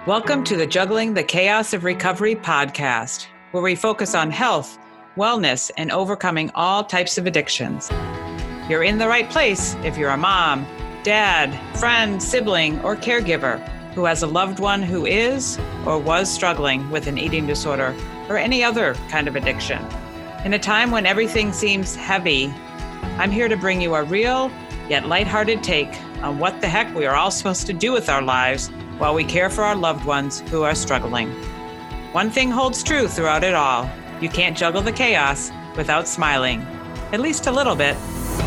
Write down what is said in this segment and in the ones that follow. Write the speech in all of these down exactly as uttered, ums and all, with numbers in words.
Welcome to the Juggling the Chaos of Recovery podcast, where we focus on health, wellness, and overcoming all types of addictions. You're in the right place if you're a mom, dad, friend, sibling, or caregiver who has a loved one who is or was struggling with an eating disorder or any other kind of addiction. In a time when everything seems heavy, I'm here to bring you a real yet lighthearted take on what the heck we are all supposed to do with our lives while we care for our loved ones who are struggling. One thing holds true throughout it all. You can't juggle the chaos without smiling, at least a little bit.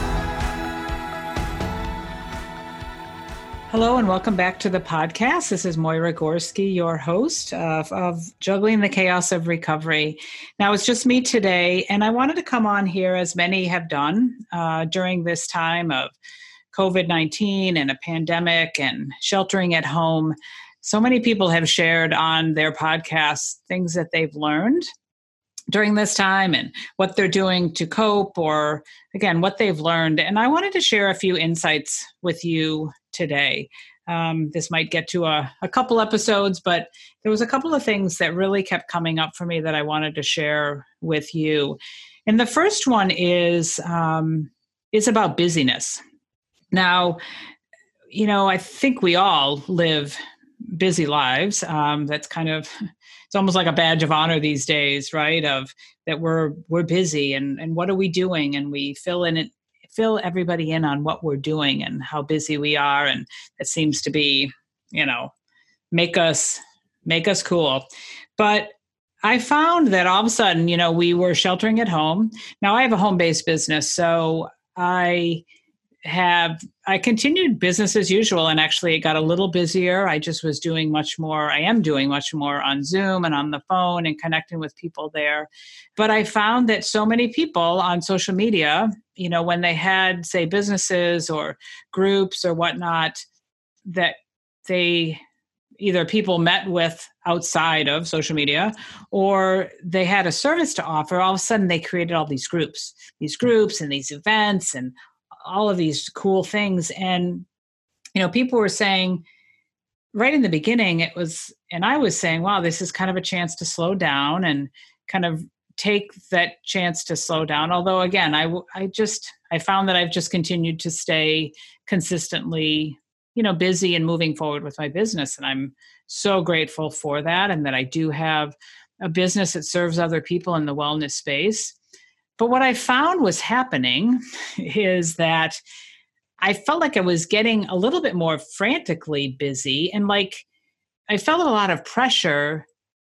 Hello and welcome back to the podcast. This is Moira Gorski, your host of, of Juggling the Chaos of Recovery. Now, it's just me today, and I wanted to come on here, as many have done uh, during this time of covid nineteen and a pandemic and sheltering at home. So many people have shared on their podcasts things that they've learned during this time and what they're doing to cope, or again, what they've learned. And I wanted to share a few insights with you today. Um, this might get to a, a couple episodes, but there was a couple of things that really kept coming up for me that I wanted to share with you. And the first one is, um, is about busyness. Now, you know, I think we all live busy lives. Um, that's kind of, it's almost like a badge of honor these days, right? Of that we're we're busy and and what are we doing? And we fill in it, fill everybody in on what we're doing and how busy we are, and it seems to be, you know, make us make us cool. But I found that all of a sudden, you know, we were sheltering at home. Now I have a home-based business, so I have, I continued business as usual, and actually it got a little busier. I just was doing much more, I am doing much more on Zoom and on the phone and connecting with people there. But I found that so many people on social media, you know, when they had, say, businesses or groups or whatnot, that they either people met with outside of social media or they had a service to offer, all of a sudden they created all these groups, these groups and these events and all of these cool things. And, you know, people were saying right in the beginning, it was, and I was saying, wow, this is kind of a chance to slow down and kind of take that chance to slow down. Although again, I, I just, I found that I've just continued to stay consistently, you know, busy and moving forward with my business. And I'm so grateful for that. And that I do have a business that serves other people in the wellness space. But what I found was happening is that I felt like I was getting a little bit more frantically busy, and like I felt a lot of pressure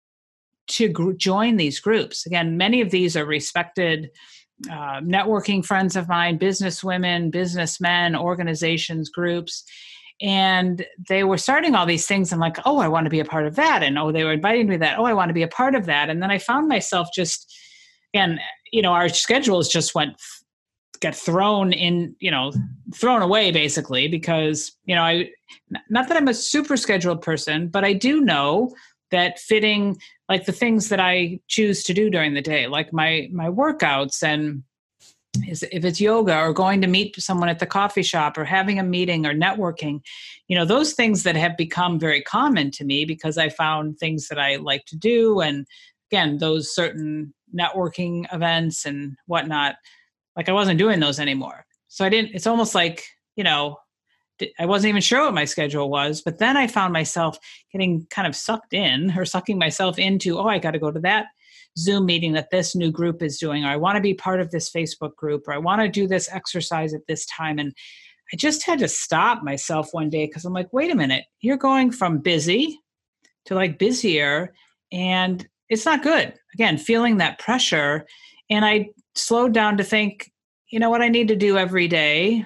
to gr- join these groups. Again, many of these are respected uh, networking friends of mine, business women, businessmen, organizations, groups. And they were starting all these things. And like, oh, I want to be a part of that. And oh, they were inviting me to that. Oh, I want to be a part of that. And then I found myself just, again, you know, our schedules just went, get thrown in, you know, thrown away basically because, you know, I, not that I'm a super scheduled person, but I do know that fitting like the things that I choose to do during the day, like my, my workouts and is if it's yoga or going to meet someone at the coffee shop or having a meeting or networking, you know, those things that have become very common to me because I found things that I like to do. And again, those certain networking events and whatnot, like I wasn't doing those anymore. So I didn't, it's almost like, you know, I wasn't even sure what my schedule was, but then I found myself getting kind of sucked in or sucking myself into, oh, I got to go to that Zoom meeting that this new group is doing, or I want to be part of this Facebook group, or I want to do this exercise at this time. And I just had to stop myself one day because I'm like, wait a minute, you're going from busy to like busier, and it's not good. Again, feeling that pressure. And I slowed down to think, you know, what I need to do every day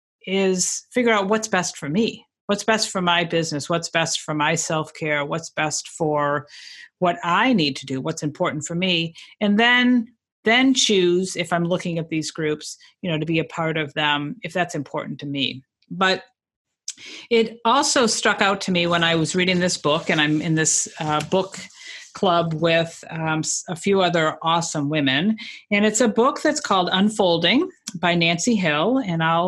is figure out what's best for me, what's best for my business, what's best for my self-care, what's best for what I need to do, what's important for me. And then, then choose if I'm looking at these groups, you know, to be a part of them, if that's important to me. But it also struck out to me when I was reading this book, and I'm in this uh, book club with um, a few other awesome women. And it's a book that's called Unfolding by Nancy Hill. And I'll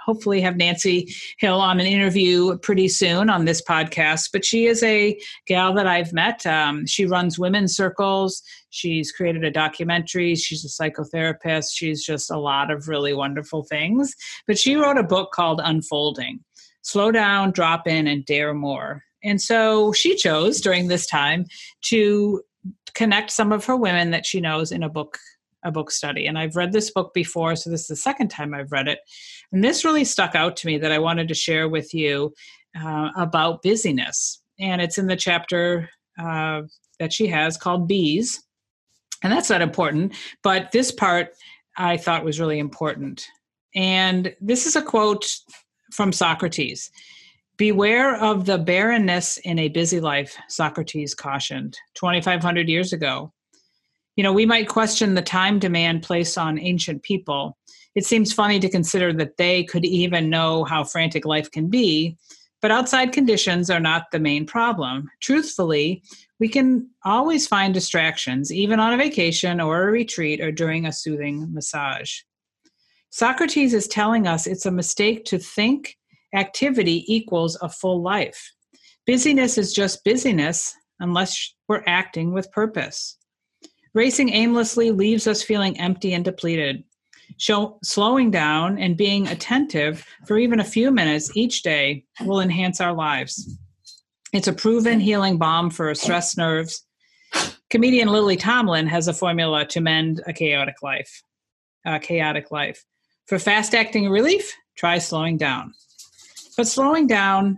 hopefully have Nancy Hill on an interview pretty soon on this podcast, but she is a gal that I've met. Um, she runs women's circles. She's created a documentary. She's a psychotherapist. She's just a lot of really wonderful things. But she wrote a book called Unfolding: Slow Down, Drop In, and Dare More. And so she chose during this time to connect some of her women that she knows in a book a book study. And I've read this book before, so this is the second time I've read it. And this really stuck out to me that I wanted to share with you uh, about busyness. And it's in the chapter uh, that she has called Bees. And that's not important, but this part I thought was really important. And this is a quote from Socrates. "Beware of the barrenness in a busy life," Socrates cautioned twenty-five hundred years ago. You know, we might question the time demand placed on ancient people. It seems funny to consider that they could even know how frantic life can be, but outside conditions are not the main problem. Truthfully, we can always find distractions, even on a vacation or a retreat or during a soothing massage. Socrates is telling us it's a mistake to think activity equals a full life. Busyness is just busyness unless we're acting with purpose. Racing aimlessly leaves us feeling empty and depleted. Show, slowing down and being attentive for even a few minutes each day will enhance our lives. It's a proven healing balm for stressed nerves. Comedian Lily Tomlin has a formula to mend a chaotic life. A chaotic life. For fast-acting relief, try slowing down. But slowing down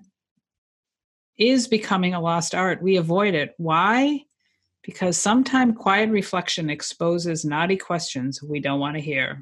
is becoming a lost art. We avoid it. Why? Because sometimes quiet reflection exposes naughty questions we don't want to hear.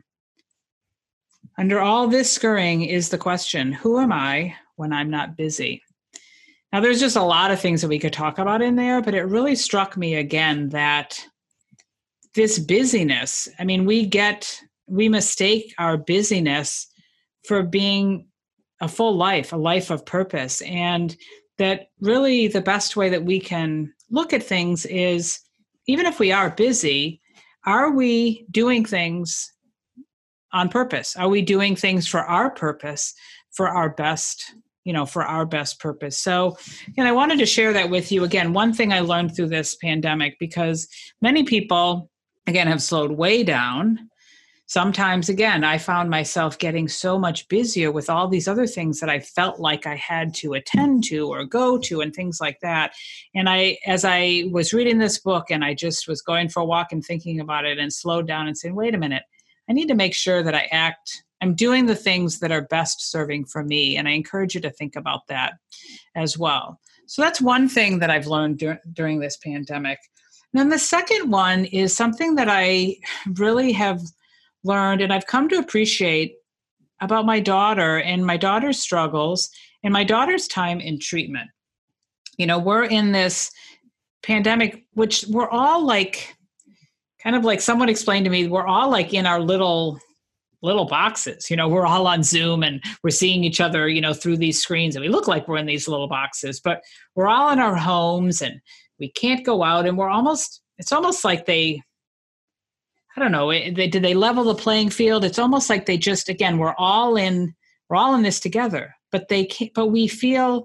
Under all this scurrying is the question, who am I when I'm not busy? Now, there's just a lot of things that we could talk about in there, but it really struck me again that this busyness, I mean, we get, we mistake our busyness for being a full life, a life of purpose. And that really the best way that we can look at things is, even if we are busy, are we doing things on purpose? Are we doing things for our purpose, for our best, you know, for our best purpose? So, and I wanted to share that with you. Again, one thing I learned through this pandemic, because many people, again, have slowed way down. Sometimes, again, I found myself getting so much busier with all these other things that I felt like I had to attend to or go to and things like that. And I, as I was reading this book and I just was going for a walk and thinking about it and slowed down and saying, wait a minute, I need to make sure that I act, I'm doing the things that are best serving for me. And I encourage you to think about that as well. So that's one thing that I've learned dur- during this pandemic. And then the second one is something that I really have learned and I've come to appreciate about my daughter and my daughter's struggles and my daughter's time in treatment. You know, we're in this pandemic, which we're all like, kind of like someone explained to me, we're all like in our little, little boxes. You know, we're all on Zoom and we're seeing each other, you know, through these screens, and we look like we're in these little boxes, but we're all in our homes and we can't go out, and we're almost, it's almost like they, I don't know, they, did they level the playing field? It's almost like they just, again, we're all in, we're all in this together, but they can't, but we feel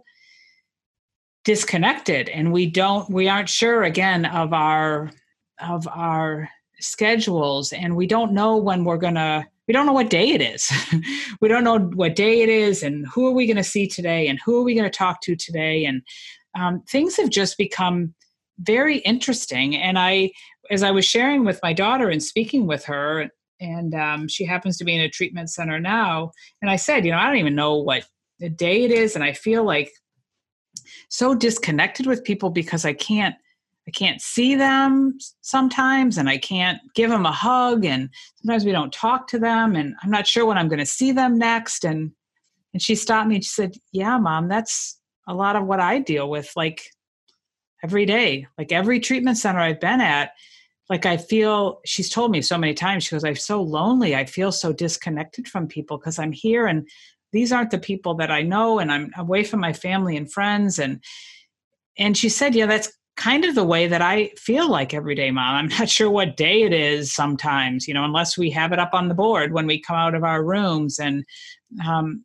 disconnected and we don't, we aren't sure again of our, of our schedules, and we don't know when we're going to, we don't know what day it is. We don't know what day it is and who are we going to see today and who are we going to talk to today. And um, things have just become very interesting. And I, as I was sharing with my daughter and speaking with her, and um, she happens to be in a treatment center now, and I said, you know, I don't even know what the day it is. And I feel like so disconnected with people because I can't, I can't see them sometimes, and I can't give them a hug, and sometimes we don't talk to them, and I'm not sure when I'm going to see them next. And, and she stopped me and she said, yeah, Mom, that's a lot of what I deal with. Like every day, like every treatment center I've been at, like I feel, she's told me so many times, she goes, I'm so lonely. I feel so disconnected from people because I'm here and these aren't the people that I know, and I'm away from my family and friends. And, and she said, yeah, that's kind of the way that I feel like every day, Mom. I'm not sure what day it is sometimes, you know, unless we have it up on the board when we come out of our rooms. And, um,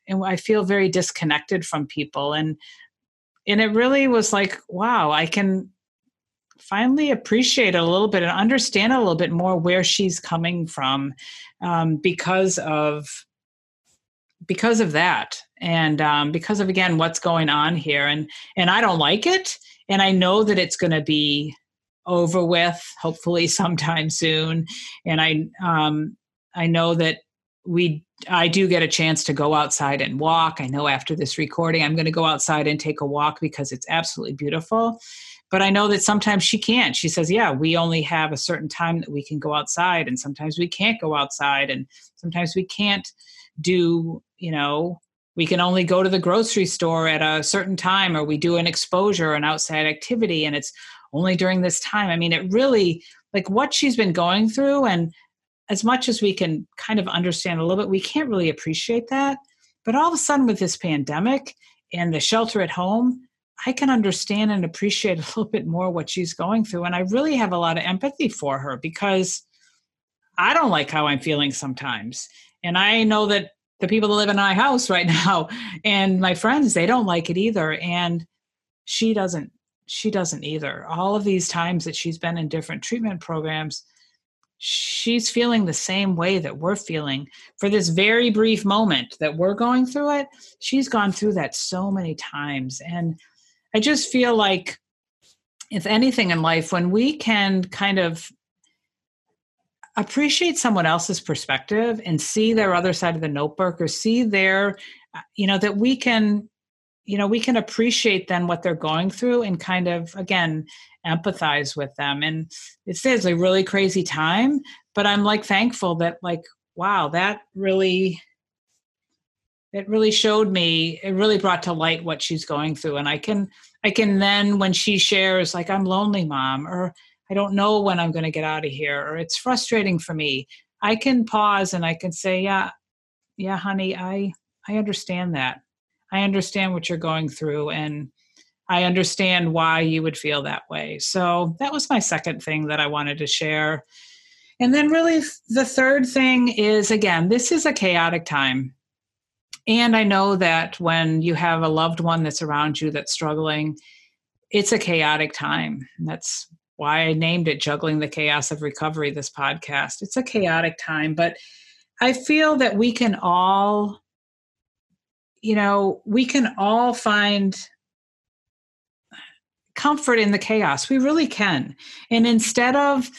and I feel very disconnected from people. And and it really was like, wow, I can finally appreciate it a little bit and understand a little bit more where she's coming from, um, because of because of that, and um, because of, again, what's going on here. And and I don't like it, and I know that it's going to be over with hopefully sometime soon. And I um, I know that we I do get a chance to go outside and walk. I know after this recording I'm going to go outside and take a walk because it's absolutely beautiful. But I know that sometimes she can't. She says, yeah, we only have a certain time that we can go outside, and sometimes we can't go outside, and sometimes we can't do, you know, we can only go to the grocery store at a certain time, or we do an exposure, an outside activity, and it's only during this time. I mean, it really, like what she's been going through, and as much as we can kind of understand a little bit, we can't really appreciate that. But all of a sudden with this pandemic and the shelter at home, I can understand and appreciate a little bit more what she's going through. And I really have a lot of empathy for her, because I don't like how I'm feeling sometimes. And I know that the people that live in my house right now and my friends, they don't like it either. And she doesn't, she doesn't either. All of these times that she's been in different treatment programs, she's feeling the same way that we're feeling for this very brief moment that we're going through it. She's gone through that so many times. And I just feel like, if anything in life, when we can kind of appreciate someone else's perspective and see their other side of the notebook, or see their, you know, that we can, you know, we can appreciate then what they're going through and kind of, again, empathize with them. And it is a really crazy time, but I'm like thankful that, like, wow, that really, it really showed me, it really brought to light what she's going through. And I can, I can then, when she shares, like, I'm lonely, mom, or I don't know when I'm going to get out of here, or it's frustrating for me, I can pause and I can say, yeah, yeah, honey, I, I understand that. I understand what you're going through, and I understand why you would feel that way. So that was my second thing that I wanted to share. And then really the third thing is, again, this is a chaotic time. And I know that when you have a loved one that's around you that's struggling, it's a chaotic time. And that's why I named it Juggling the Chaos of Recovery, this podcast. It's a chaotic time, but I feel that we can all, you know, we can all find comfort in the chaos. We really can. And instead of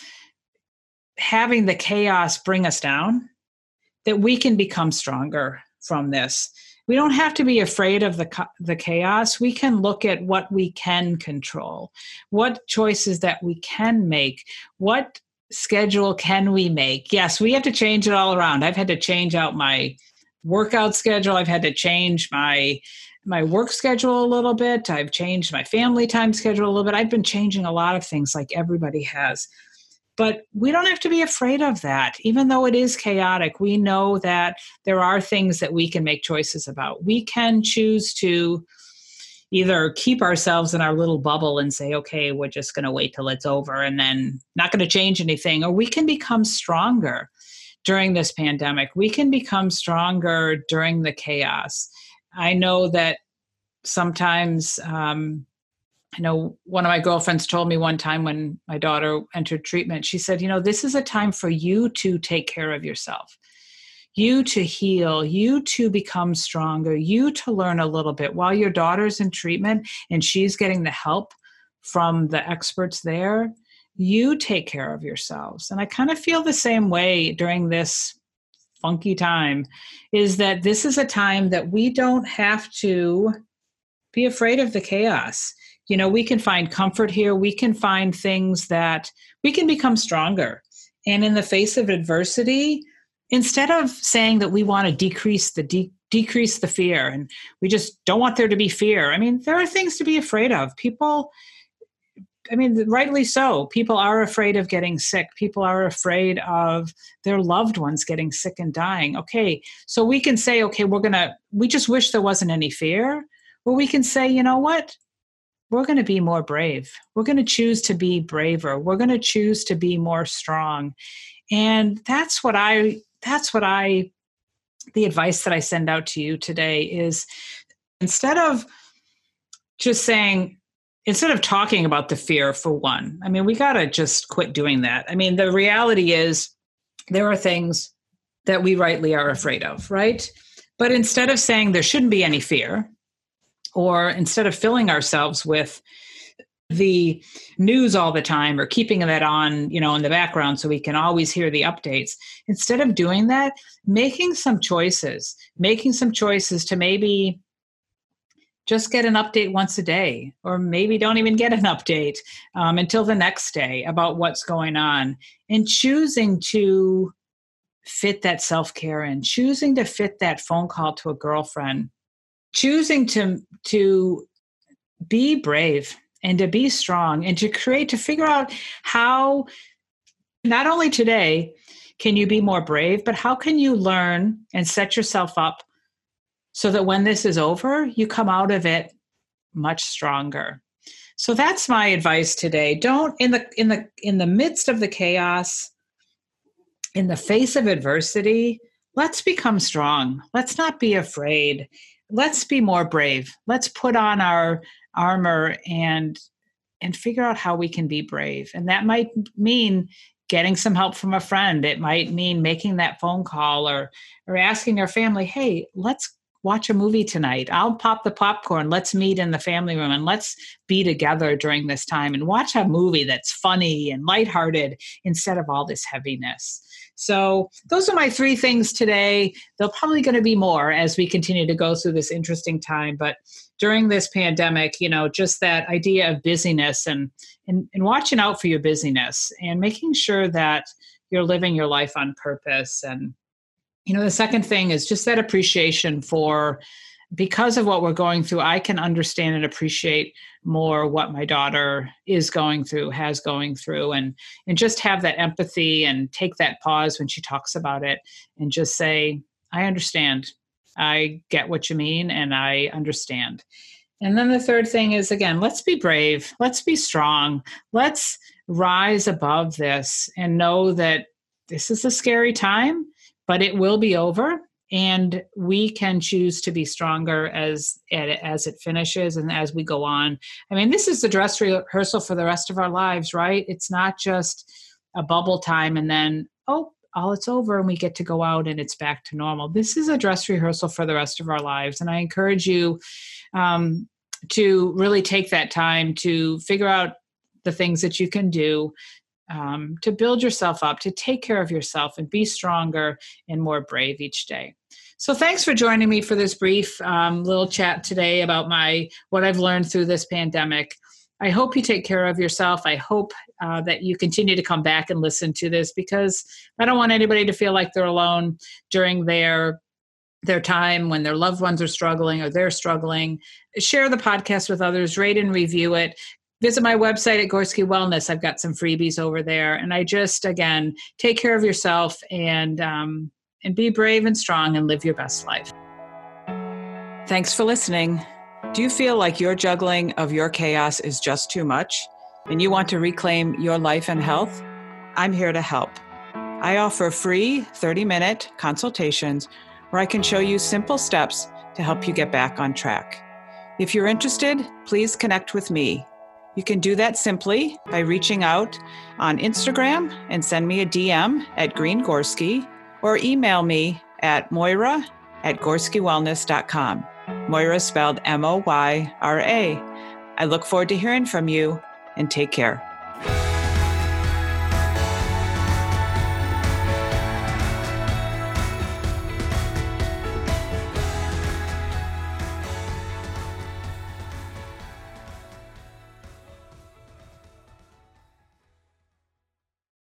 having the chaos bring us down, that we can become stronger from this. We don't have to be afraid of the the chaos. We can look at what we can control, what choices that we can make, what schedule can we make. Yes, we have to change it all around. I've had to change out my workout schedule. I've had to change my my work schedule a little bit. I've changed my family time schedule a little bit. I've been changing a lot of things like everybody has. But we don't have to be afraid of that. Even though it is chaotic, we know that there are things that we can make choices about. We can choose to either keep ourselves in our little bubble and say, okay, we're just going to wait till it's over and then not going to change anything. Or we can become stronger during this pandemic. We can become stronger during the chaos. I know that sometimes, um, I know one of my girlfriends told me one time when my daughter entered treatment, she said, you know, this is a time for you to take care of yourself, you to heal, you to become stronger, you to learn a little bit while your daughter's in treatment and she's getting the help from the experts there. You take care of yourselves. And I kind of feel the same way during this funky time, is that this is a time that we don't have to be afraid of the chaos. You know, we can find comfort here. We can find things that we can become stronger. And in the face of adversity, instead of saying that we want to decrease the de- decrease the fear and we just don't want there to be fear. I mean, there are things to be afraid of. People, I mean, rightly so. People are afraid of getting sick. People are afraid of their loved ones getting sick and dying. Okay, so we can say, okay, we're going to, we just wish there wasn't any fear. Or we can say, you know what? We're going to be more brave. We're going to choose to be braver. We're going to choose to be more strong. And that's what I, that's what I the advice that I send out to you today is instead of just saying, instead of talking about the fear for one, I mean, we got to just quit doing that. I mean, the reality is there are things that we rightly are afraid of, right? But instead of saying there shouldn't be any fear, or instead of filling ourselves with the news all the time or keeping that on, you know, in the background so we can always hear the updates, instead of doing that, making some choices, making some choices to maybe just get an update once a day, or maybe don't even get an update um, until the next day about what's going on, and choosing to fit that self-care in, choosing to fit that phone call to a girlfriend, choosing to, to be brave and to be strong and to create, to figure out how, not only today can you be more brave, but how can you learn and set yourself up so that when this is over, you come out of it much stronger. So that's my advice today. Don't, in the in the in the midst of the chaos, in the face of adversity, let's become strong. Let's not be afraid. Let's be more brave. Let's put on our armor and and figure out how we can be brave. And that might mean getting some help from a friend. It might mean making that phone call, or or asking our family, hey, let's watch a movie tonight. I'll pop the popcorn. Let's meet in the family room and let's be together during this time and watch a movie that's funny and lighthearted instead of all this heaviness. So those are my three things today. There'll probably going to be more as we continue to go through this interesting time. But during this pandemic, you know, just that idea of busyness and, and, and watching out for your busyness and making sure that you're living your life on purpose. And you know, the second thing is just that appreciation for, because of what we're going through, I can understand and appreciate more what my daughter is going through, has going through, and and just have that empathy and take that pause when she talks about it and just say, I understand. I get what you mean and I understand. And then the third thing is, again, let's be brave. Let's be strong. Let's rise above this and know that this is a scary time, but it will be over, and we can choose to be stronger as as it finishes and as we go on. I mean, this is the dress rehearsal for the rest of our lives, right? It's not just a bubble time and then, oh, all it's over and we get to go out and it's back to normal. This is a dress rehearsal for the rest of our lives. And I encourage you um, to really take that time to figure out the things that you can do Um, to build yourself up, to take care of yourself and be stronger and more brave each day. So thanks for joining me for this brief um, little chat today about my what I've learned through this pandemic. I hope you take care of yourself. I hope uh, that you continue to come back and listen to this, because I don't want anybody to feel like they're alone during their their time when their loved ones are struggling or they're struggling. Share the podcast with others, rate and review it. Visit my website at Gorski Wellness. I've got some freebies over there. And I just, again, take care of yourself and um, and be brave and strong and live your best life. Thanks for listening. Do you feel like your juggling of your chaos is just too much and you want to reclaim your life and health? I'm here to help. I offer free thirty-minute consultations where I can show you simple steps to help you get back on track. If you're interested, please connect with me. You can do that simply by reaching out on Instagram and send me a D M at Green Gorski, or email me at Moira at Gorski Wellness dot com. Moira spelled M O Y R A. I look forward to hearing from you, and take care.